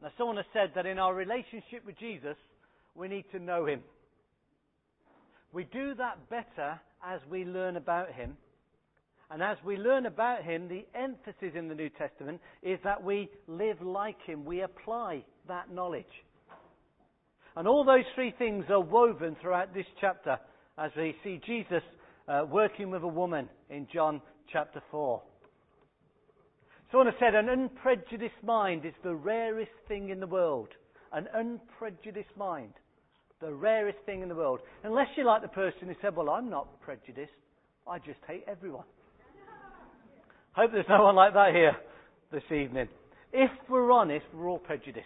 Now, someone has said that in our relationship with Jesus, we need to know him. We do that better as we learn about him. And as we learn about him, the emphasis in the New Testament is that we live like him. We apply that knowledge. And all those three things are woven throughout this chapter as we see Jesus working with a woman in John chapter 4. Someone has said an unprejudiced mind is the rarest thing in the world. An unprejudiced mind. The rarest thing in the world. Unless you're like the person who said, well, I'm not prejudiced. I just hate everyone. Hope there's no one like that here this evening. If we're honest, we're all prejudiced.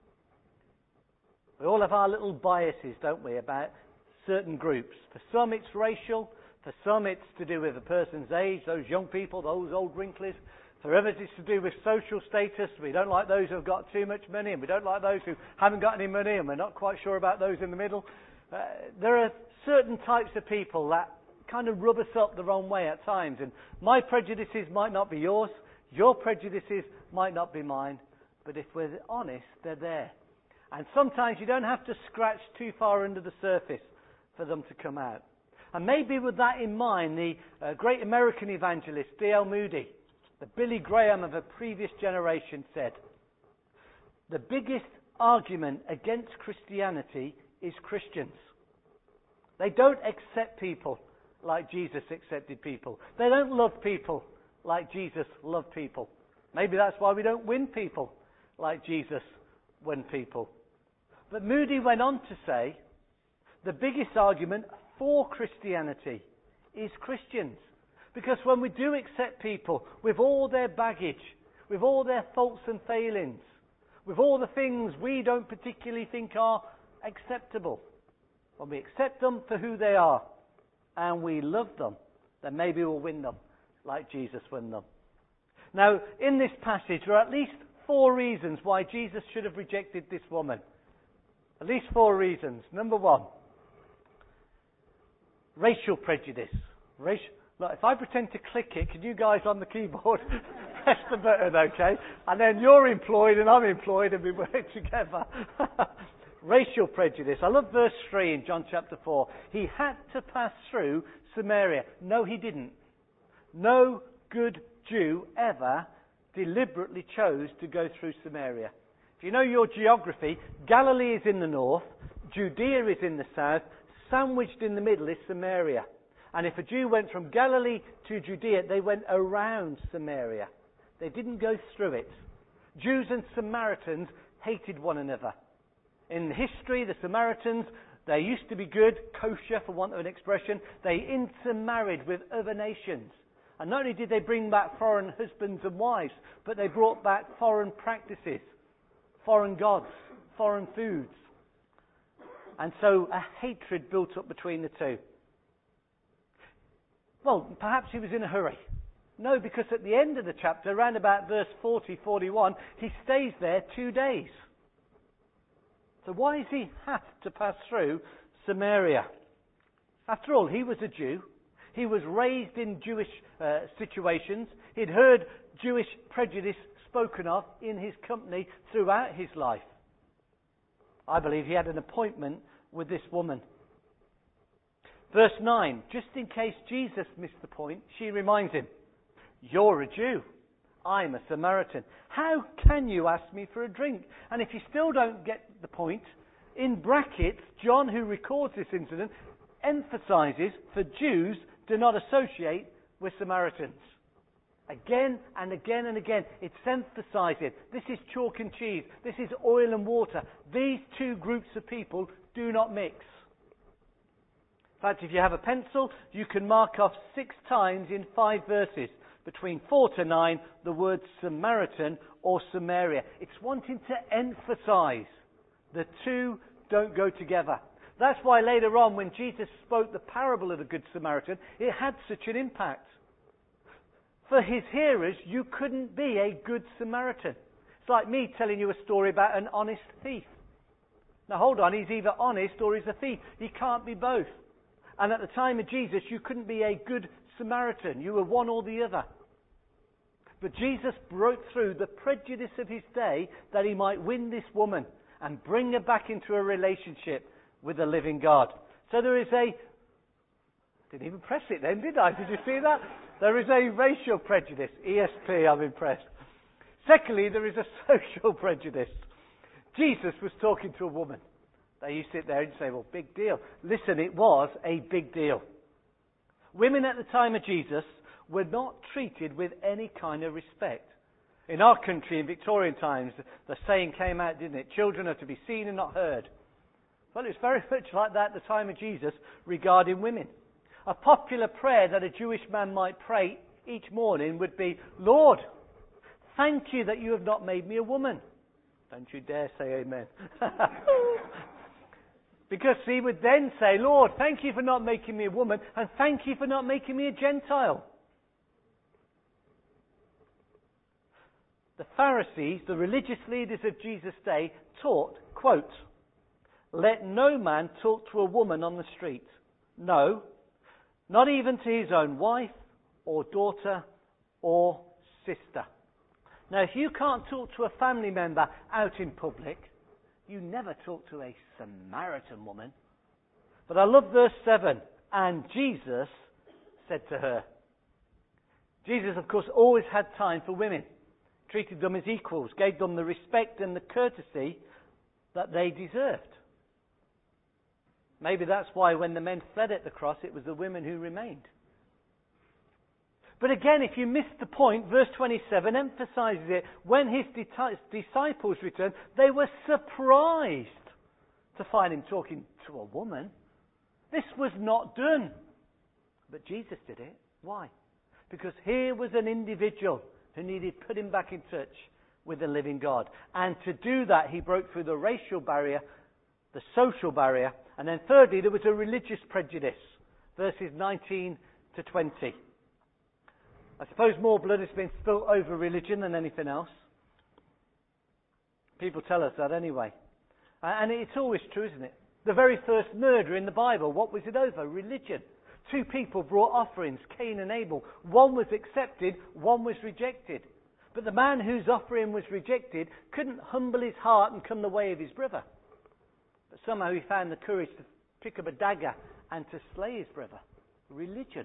We all have our little biases, don't we, about certain groups. For some it's racial. For some it's to do with a person's age, those young people, those old wrinklies. For others it's to do with social status. We don't like those who have got too much money, and we don't like those who haven't got any money, and we're not quite sure about those in the middle. There are certain types of people that kind of rub us up the wrong way at times. And my prejudices might not be yours. Your prejudices might not be mine. But if we're honest, they're there. And sometimes you don't have to scratch too far under the surface for them to come out. And maybe with that in mind, the great American evangelist D.L. Moody, the Billy Graham of a previous generation, said, the biggest argument against Christianity is Christians. They don't accept people like Jesus accepted people. They don't love people like Jesus loved people. Maybe that's why we don't win people like Jesus won people. But Moody went on to say, the biggest argument for Christianity is Christians. Because when we do accept people with all their baggage, with all their faults and failings, with all the things we don't particularly think are acceptable, when we accept them for who they are, and we love them, then maybe we'll win them like Jesus won them. Now, in this passage, there are at least 4 reasons why Jesus should have rejected this woman. At least 4 reasons. Number 1, racial prejudice. Look, if I pretend to click it, can you guys on the keyboard press the button, okay? And then you're employed and I'm employed and we work together. Racial prejudice. I love verse 3 in John chapter 4. He had to pass through Samaria. No, he didn't. No good Jew ever deliberately chose to go through Samaria. If you know your geography, Galilee is in the north, Judea is in the south, sandwiched in the middle is Samaria. And if a Jew went from Galilee to Judea, they went around Samaria. They didn't go through it. Jews and Samaritans hated one another. In history, the Samaritans, they used to be good, kosher for want of an expression. They intermarried with other nations. And not only did they bring back foreign husbands and wives, but they brought back foreign practices, foreign gods, foreign foods. And so a hatred built up between the two. Well, perhaps he was in a hurry. No, because at the end of the chapter, around about verse 40, 41, he stays there 2 days. So why does he have to pass through Samaria? After all, he was a Jew. He was raised in Jewish situations. He'd heard Jewish prejudice spoken of in his company throughout his life. I believe he had an appointment with this woman. Verse 9, just in case Jesus missed the point, she reminds him, you're a Jew. I'm a Samaritan. How can you ask me for a drink? And if you still don't get the point, in brackets, John, who records this incident, emphasizes for Jews do not associate with Samaritans. Again and again and again, it's emphasizing this is chalk and cheese, this is oil and water. These two groups of people do not mix. In fact, if you have a pencil, you can mark off 6 times in 5 verses, between 4 to 9, the word Samaritan or Samaria. It's wanting to emphasize the two don't go together. That's why later on, when Jesus spoke the parable of the Good Samaritan, it had such an impact. For his hearers, you couldn't be a good Samaritan. It's like me telling you a story about an honest thief. Now hold on, he's either honest or he's a thief. He can't be both. And at the time of Jesus, you couldn't be a good Samaritan. You were one or the other. But Jesus broke through the prejudice of his day that he might win this woman and bring her back into a relationship with the living God. So there is a... Didn't even press it then, did I? Did you see that? There is a racial prejudice. ESP, I'm impressed. Secondly, there is a social prejudice. Jesus was talking to a woman. Now you sit there and say, well, big deal. Listen, it was a big deal. Women at the time of Jesus were not treated with any kind of respect. In our country, in Victorian times, the saying came out, didn't it? Children are to be seen and not heard. Well, it's very much like that at the time of Jesus regarding women. A popular prayer that a Jewish man might pray each morning would be, Lord, thank you that you have not made me a woman. Don't you dare say amen. Because he would then say, Lord, thank you for not making me a woman, and thank you for not making me a Gentile. The Pharisees, the religious leaders of Jesus' day, taught, quote, let no man talk to a woman on the street. No, not even to his own wife or daughter or sister. Now, if you can't talk to a family member out in public, you never talk to a Samaritan woman. But I love verse 7. And Jesus said to her. Jesus, of course, always had time for women. Treated them as equals. Gave them the respect and the courtesy that they deserved. Maybe that's why when the men fled at the cross, it was the women who remained. But again, if you miss the point, verse 27 emphasizes it. When his disciples returned, they were surprised to find him talking to a woman. This was not done. But Jesus did it. Why? Because here was an individual who needed putting back in touch with the living God. And to do that, he broke through the racial barrier, the social barrier, and then thirdly, there was a religious prejudice. Verses 19 to 20. I suppose more blood has been spilt over religion than anything else. People tell us that anyway. And it's always true, isn't it? The very first murder in the Bible, what was it over? Religion. Two people brought offerings, Cain and Abel. One was accepted, one was rejected. But the man whose offering was rejected couldn't humble his heart and come the way of his brother. But somehow he found the courage to pick up a dagger and to slay his brother. Religion.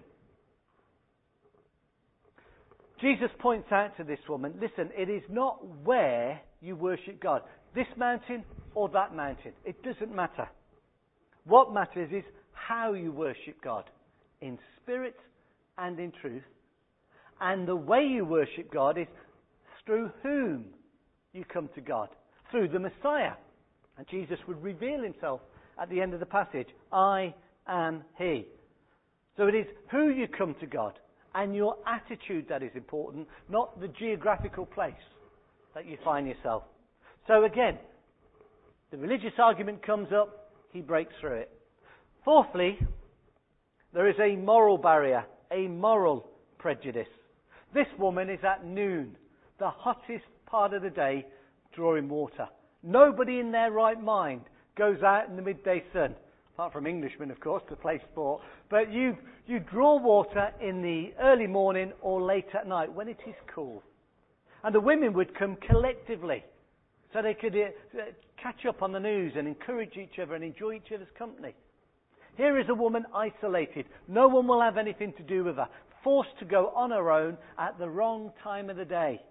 Jesus points out to this woman, listen, it is not where you worship God. This mountain or that mountain. It doesn't matter. What matters is how you worship God. In spirit and in truth. And the way you worship God is through whom you come to God. Through the Messiah. And Jesus would reveal himself at the end of the passage. I am he. So it is who you come to God. And your attitude that is important, not the geographical place that you find yourself. So again, the religious argument comes up, he breaks through it. Fourthly, there is a moral barrier, a moral prejudice. This woman is at noon, the hottest part of the day, drawing water. Nobody in their right mind goes out in the midday sun. Apart from Englishmen, of course, to play sport. But you draw water in the early morning or late at night when it is cool. And the women would come collectively so they could catch up on the news and encourage each other and enjoy each other's company. Here is a woman isolated. No one will have anything to do with her. Forced to go on her own at the wrong time of the day.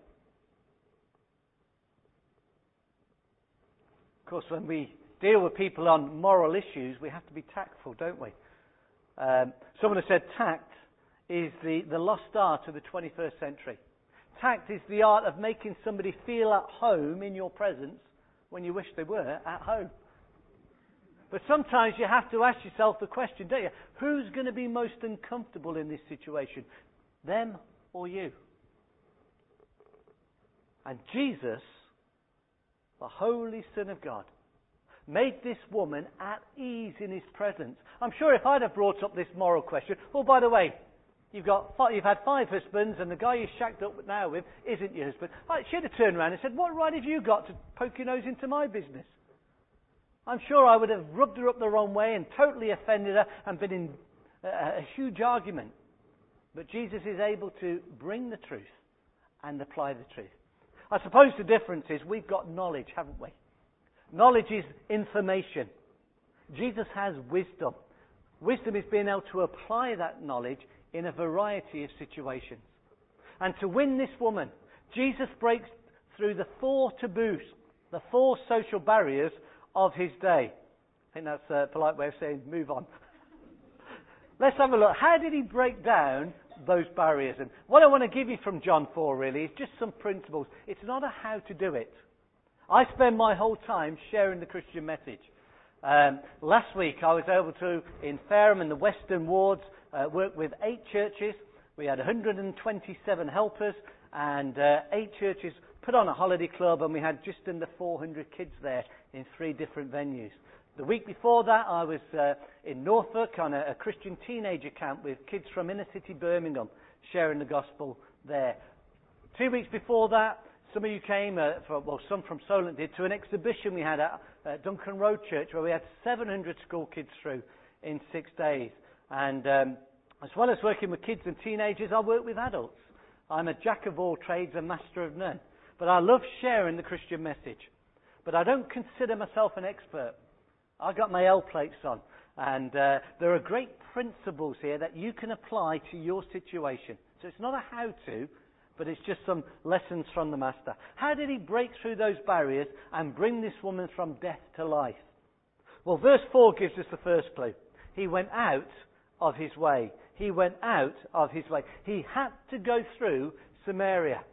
Of course, when we deal with people on moral issues, we have to be tactful, don't we? Someone has said tact is the lost art of the 21st century. Tact is the art of making somebody feel at home in your presence when you wish they were at home. But sometimes you have to ask yourself the question, don't you? Who's going to be most uncomfortable in this situation? Them or you? And Jesus, the Holy Son of God, made this woman at ease in his presence. I'm sure if I'd have brought up this moral question, oh, by the way, you've had 5 husbands and the guy you're shacked up now with isn't your husband. She'd have turned around and said, what right have you got to poke your nose into my business? I'm sure I would have rubbed her up the wrong way and totally offended her and been in a huge argument. But Jesus is able to bring the truth and apply the truth. I suppose the difference is we've got knowledge, haven't we? Knowledge is information. Jesus has wisdom. Wisdom is being able to apply that knowledge in a variety of situations. And to win this woman, Jesus breaks through the 4 taboos, the 4 social barriers of his day. I think that's a polite way of saying move on. Let's have a look. How did he break down those barriers? And what I want to give you from John 4 really is just some principles. It's not a how to do it. I spend my whole time sharing the Christian message. Last week I was able to, in Fareham and the Western Wards, work with 8 churches. We had 127 helpers and 8 churches put on a holiday club, and we had just under 400 kids there in 3 different venues. The week before that I was in Norfolk on a Christian teenager camp with kids from inner city Birmingham sharing the gospel there. 2 weeks before that, some of you came, some from Solent did, to an exhibition we had at Duncan Road Church where we had 700 school kids through in 6 days. And as well as working with kids and teenagers, I work with adults. I'm a jack of all trades, a master of none. But I love sharing the Christian message. But I don't consider myself an expert. I've got my L plates on. And there are great principles here that you can apply to your situation. So it's not a how-to, but it's just some lessons from the Master. How did he break through those barriers and bring this woman from death to life? Well, verse 4 gives us the first clue. He went out of his way. He went out of his way. He had to go through Samaria.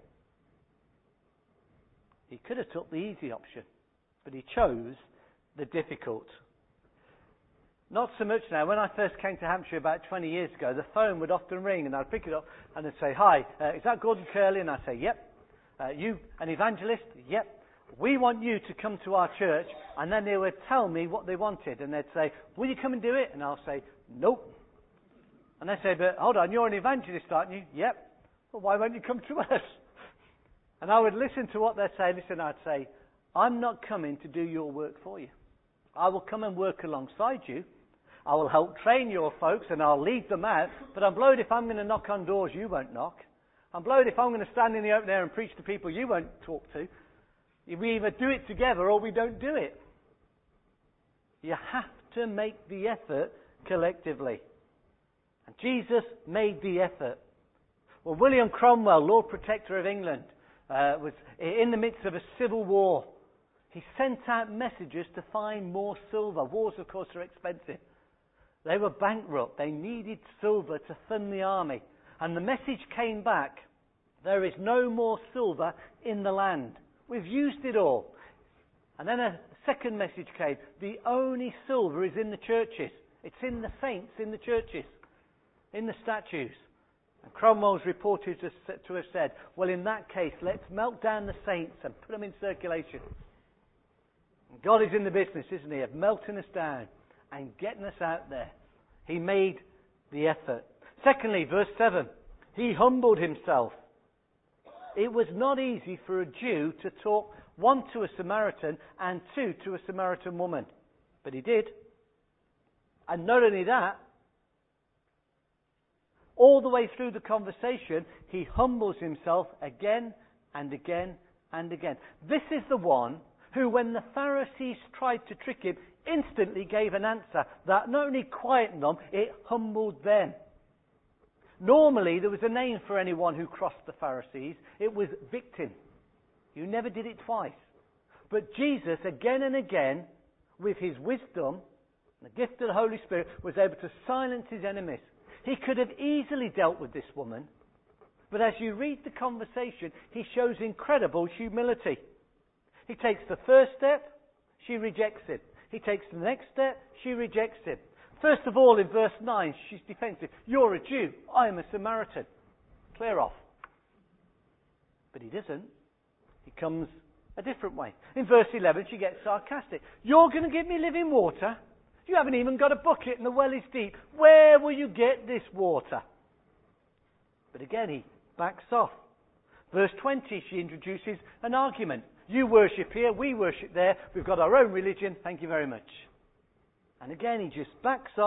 He could have took the easy option, but he chose the difficult. Not so much now. When I first came to Hampshire about 20 years ago, the phone would often ring and I'd pick it up and they'd say, "Hi, is that Gordon Curley?" And I'd say, "Yep." "You an evangelist?" "Yep." "We want you to come to our church." And then they would tell me what they wanted. And they'd say, "Will you come and do it?" And I'll say, "Nope." And they'd say, "But hold on, you're an evangelist, aren't you?" "Yep." "Well, why won't you come to us?" And I would listen to what they'd say. Listen, I'd say, "I'm not coming to do your work for you. I will come and work alongside you. I will help train your folks and I'll lead them out. But I'm blowed if I'm going to knock on doors you won't knock. I'm blowed if I'm going to stand in the open air and preach to people you won't talk to. We either do it together or we don't do it." You have to make the effort collectively. And Jesus made the effort. Well, William Cromwell, Lord Protector of England, was in the midst of a civil war. He sent out messengers to find more silver. Wars, of course, are expensive. They were bankrupt. They needed silver to fund the army. And the message came back, "There is no more silver in the land. We've used it all." And then a second message came, "The only silver is in the churches. It's in the saints, in the churches, in the statues." And Cromwell's reported to have said, "Well, in that case, let's melt down the saints and put them in circulation." And God is in the business, isn't he, of melting us down and getting us out there. He made the effort. Secondly, verse 7, he humbled himself. It was not easy for a Jew to talk, 1, to a Samaritan, and 2, to a Samaritan woman. But he did. And not only that, all the way through the conversation, he humbles himself again and again and again. This is the one who, when the Pharisees tried to trick him, instantly gave an answer that not only quietened them, it humbled them. Normally, there was a name for anyone who crossed the Pharisees. It was victim. You never did it twice. But Jesus, again and again, with his wisdom, the gift of the Holy Spirit, was able to silence his enemies. He could have easily dealt with this woman, but as you read the conversation, he shows incredible humility. He takes the first step, she rejects him. He takes the next step, she rejects him. First of all, in verse 9, she's defensive. "You're a Jew, I am a Samaritan." Clear off. But he doesn't. He comes a different way. In verse 11, she gets sarcastic. "You're going to give me living water? You haven't even got a bucket and the well is deep. Where will you get this water?" But again, he backs off. Verse 20, she introduces an argument. "You worship here, we worship there. We've got our own religion. Thank you very much." And again, he just backs off.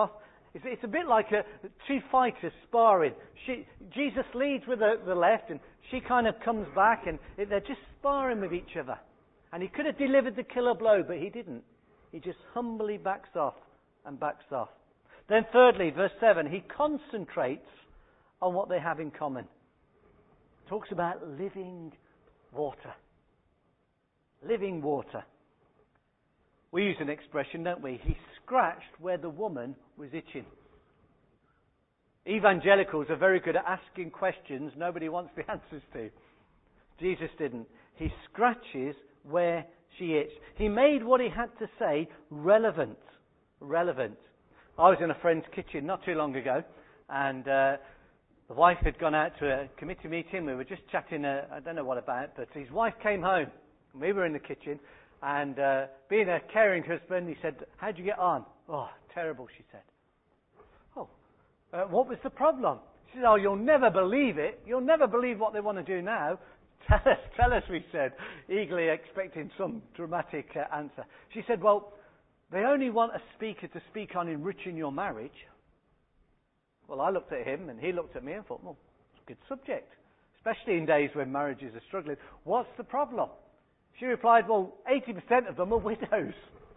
It's a bit like two fighters sparring. Jesus leads with the left, and she kind of comes back, and they're just sparring with each other. And he could have delivered the killer blow, but he didn't. He just humbly backs off and backs off. Then thirdly, verse 7, he concentrates on what they have in common. Talks about living water. Living water. We use an expression, don't we? He scratched where the woman was itching. Evangelicals are very good at asking questions nobody wants the answers to. Jesus didn't. He scratches where she itched. He made what he had to say relevant. Relevant. I was in a friend's kitchen not too long ago, and the wife had gone out to a committee meeting. We were just chatting, I don't know what about, but his wife came home. And we were in the kitchen, and being a caring husband, he said, "How'd you get on?" "Oh, terrible," she said. "Oh, what was the problem?" She said, "Oh, you'll never believe it. You'll never believe what they want to do now." Tell us, we said, eagerly expecting some dramatic answer. She said, "Well, they only want a speaker to speak on enriching your marriage." Well, I looked at him, and he looked at me and thought, well, it's a good subject, especially in days when marriages are struggling. What's the problem? She replied, well, 80% of them are widows.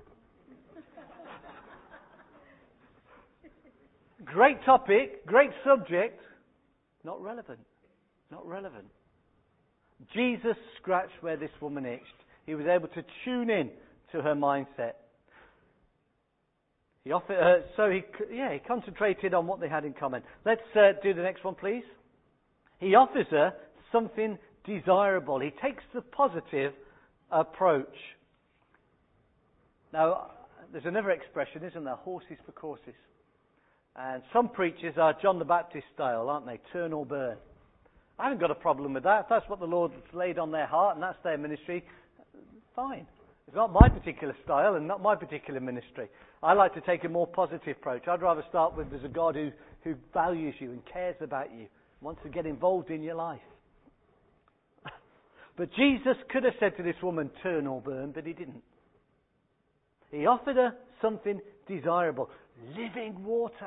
Great topic, great subject, not relevant. Not relevant. Jesus scratched where this woman itched. He was able to tune in to her mindset. He concentrated on what they had in common. Let's do the next one, please. He offers her something desirable. He takes the positive approach. Now, there's another expression, isn't there? Horses for courses. And some preachers are John the Baptist style, aren't they? Turn or burn. I haven't got a problem with that. If that's what the Lord has laid on their heart and that's their ministry, fine. It's not my particular style and not my particular ministry. I like to take a more positive approach. I'd rather start with there's a God who values you and cares about you, wants to get involved in your life. But Jesus could have said to this woman, turn or burn, but he didn't. He offered her something desirable. Living water.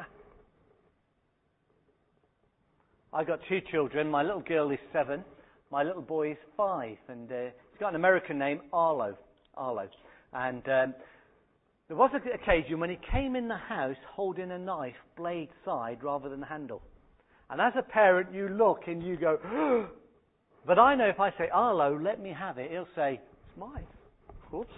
I got two children. My little girl is 7. My little boy is 5. And he's got an American name, Arlo. And there was an occasion when he came in the house holding a knife, blade side rather than handle. And as a parent, you look and you go, but I know if I say, Arlo, let me have it, he'll say, it's mine. Oops.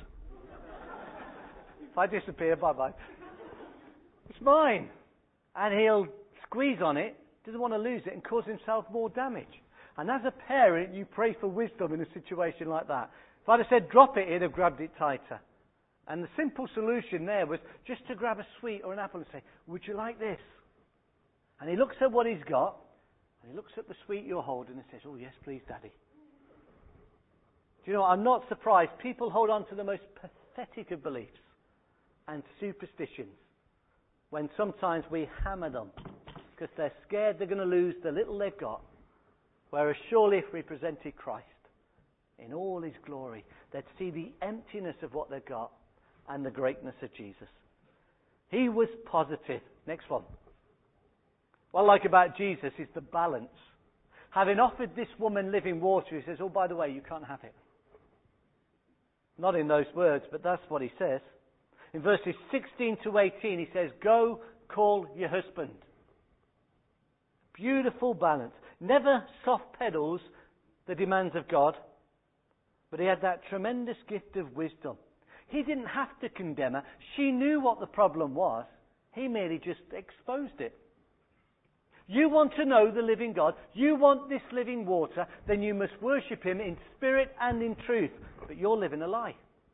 If I disappear, bye-bye. It's mine. And he'll squeeze on it, doesn't want to lose it, and cause himself more damage. And as a parent, you pray for wisdom in a situation like that. If I'd have said drop it, he'd have grabbed it tighter. And the simple solution there was just to grab a sweet or an apple and say, would you like this? And he looks at what he's got, and he looks at the sweet you're holding and says, oh yes, please, Daddy. Do you know what? I'm not surprised. People hold on to the most pathetic of beliefs and superstitions when sometimes we hammer them because they're scared they're going to lose the little they've got. Whereas surely if we presented Christ in all his glory, they'd see the emptiness of what they've got and the greatness of Jesus. He was positive. Next one. What I like about Jesus is the balance. Having offered this woman living water, he says, oh, by the way, you can't have it. Not in those words, but that's what he says. In verses 16 to 18, he says, go call your husband. Beautiful balance. Never soft pedals the demands of God, but he had that tremendous gift of wisdom. He didn't have to condemn her. She knew what the problem was. He merely just exposed it. You want to know the living God, you want this living water, then you must worship him in spirit and in truth. But you're living a lie.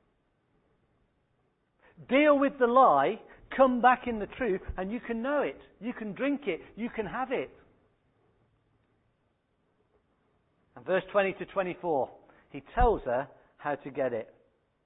Deal with the lie, come back in the truth, and you can know it. You can drink it. You can have it. And verse 20 to 24, he tells her how to get it.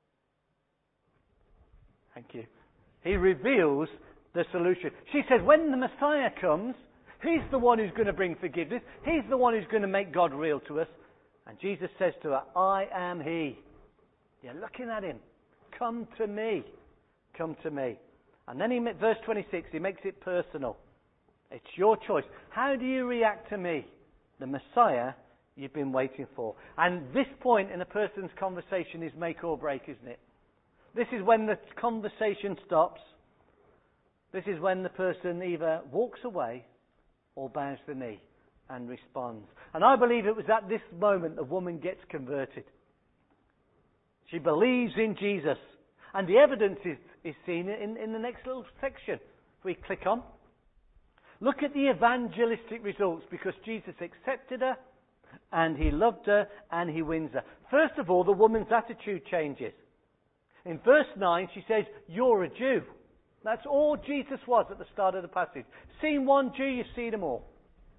Thank you. He reveals the solution. She says, when the Messiah comes, he's the one who's going to bring forgiveness. He's the one who's going to make God real to us. And Jesus says to her, I am he. You're looking at him. Come to me. Come to me. And then verse 26, he makes it personal. It's your choice. How do you react to me, the Messiah you've been waiting for? And this point in a person's conversation is make or break, isn't it? This is when the conversation stops. This is when the person either walks away or bows the knee and responds. And I believe it was at this moment the woman gets converted. She believes in Jesus. And the evidence is seen in the next little section. If we click on. Look at the evangelistic results, because Jesus accepted her and he loved her and he wins her. First of all, the woman's attitude changes. In verse 9 she says, "You're a Jew." That's all Jesus was at the start of the passage. Seen one Jew, you've seen them all.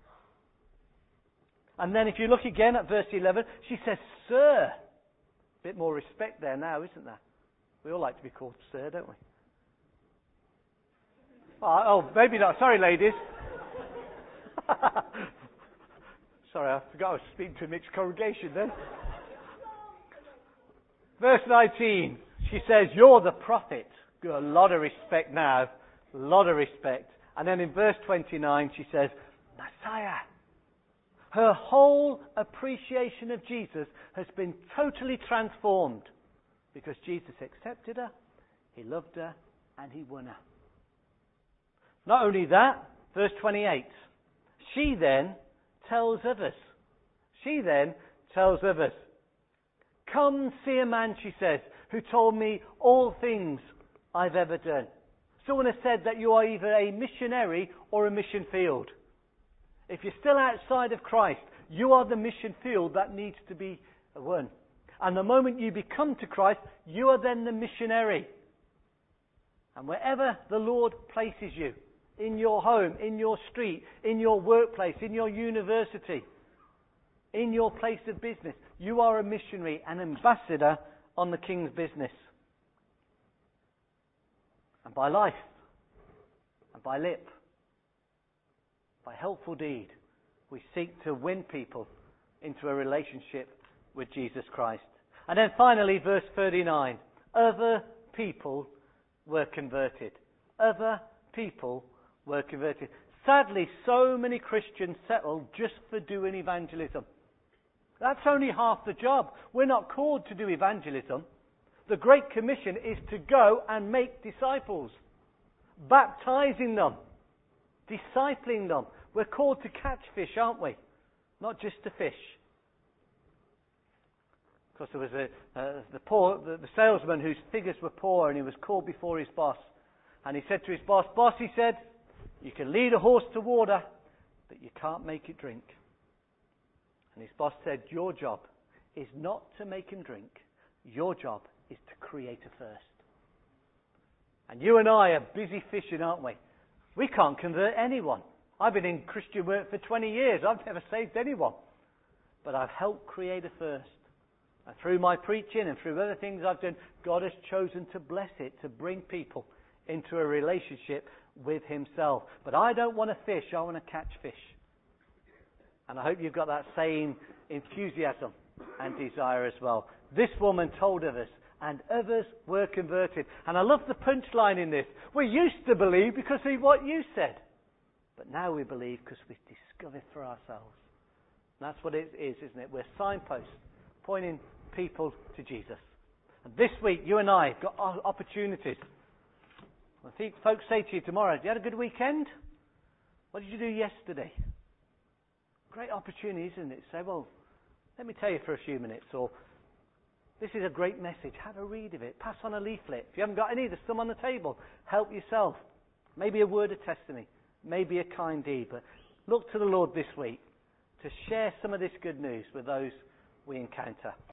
And then if you look again at verse 11, she says, "Sir." A bit more respect there now, isn't there? We all like to be called sir, don't we? Oh, maybe not. Sorry, ladies. Sorry, I forgot I was speaking to a mixed congregation then. Verse 19, she says, "You're the prophet." Got a lot of respect now. A lot of respect. And then in verse 29, she says, "Messiah." Her whole appreciation of Jesus has been totally transformed because Jesus accepted her, he loved her, and he won her. Not only that, verse 28, she then tells others. She then tells others. "Come see a man," she says, "who told me all things I've ever done." Someone has said that you are either a missionary or a mission field. If you're still outside of Christ, you are the mission field that needs to be won. And the moment you become to Christ, you are then the missionary. And wherever the Lord places you, in your home, in your street, in your workplace, in your university, in your place of business, you are a missionary, an ambassador on the King's business. And by life, and by lip, by helpful deed, we seek to win people into a relationship with Jesus Christ. And then finally, verse 39, other people were converted. Other people were converted. Sadly, so many Christians settle just for doing evangelism. That's only half the job. We're not called to do evangelism. The Great Commission is to go and make disciples, baptizing them, discipling them. We're called to catch fish, aren't we? Not just to fish. Because there was the salesman whose figures were poor, and he was called before his boss. And he said to his boss, "Boss," he said, "you can lead a horse to water, but you can't make it drink." And his boss said, "Your job is not to make him drink. Your job is to create a thirst." And you and I are busy fishing, aren't we? We can't convert anyone. I've been in Christian work for 20 years. I've never saved anyone. But I've helped create a thirst. And through my preaching and through other things I've done, God has chosen to bless it, to bring people into a relationship with himself. But I don't want to fish, I want to catch fish. And I hope you've got that same enthusiasm and desire as well. This woman told others, and others were converted. And I love the punchline in this. We used to believe because of what you said. But now we believe because we've discovered for ourselves. And that's what it is, isn't it? We're signposts pointing people to Jesus. And this week, you and I have got opportunities. I think folks say to you tomorrow, "Have you had a good weekend? What did you do yesterday?" Great opportunity, isn't it? Say, "Well, let me tell you for a few minutes," or "This is a great message. Have a read of it. Pass on a leaflet. If you haven't got any, there's some on the table. Help yourself. Maybe a word of testimony. Maybe a kind deed." But look to the Lord this week to share some of this good news with those we encounter.